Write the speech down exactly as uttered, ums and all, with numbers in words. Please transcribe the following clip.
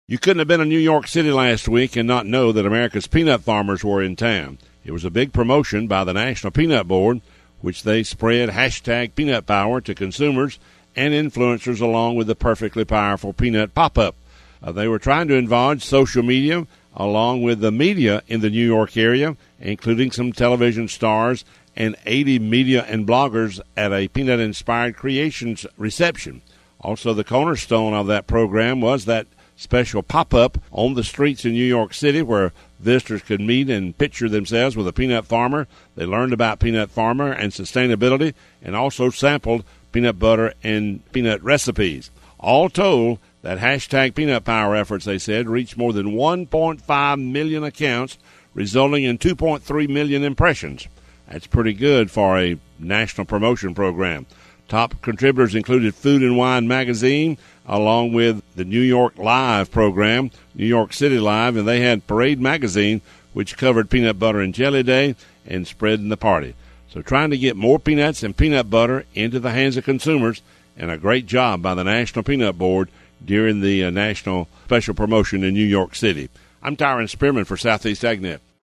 You couldn't have been in New York City last week and not know that America's peanut farmers were in town. It was a big promotion by the National Peanut Board, which they spread hashtag peanut power to consumers and influencers along with the perfectly powerful peanut pop-up. Uh, they were trying to involve social media along with the media in the New York area, including some television stars and eighty media and bloggers at a peanut-inspired creations reception. Also, the cornerstone of that program was that special pop-up on the streets in New York City where visitors could meet and picture themselves with a peanut farmer. They learned about peanut farmer and sustainability and also sampled peanut butter and peanut recipes. All told, that hashtag peanut power efforts, they said, reached more than one point five million accounts, resulting in two point three million impressions. That's pretty good for a national promotion program. Top contributors included Food and Wine magazine, along with the New York Live program, New York City Live, and they had Parade magazine, which covered Peanut Butter and Jelly Day and spreading the party. So trying to get more peanuts and peanut butter into the hands of consumers, and a great job by the National Peanut Board during the uh, national special promotion in New York City. I'm Tyron Spearman for Southeast AgNet.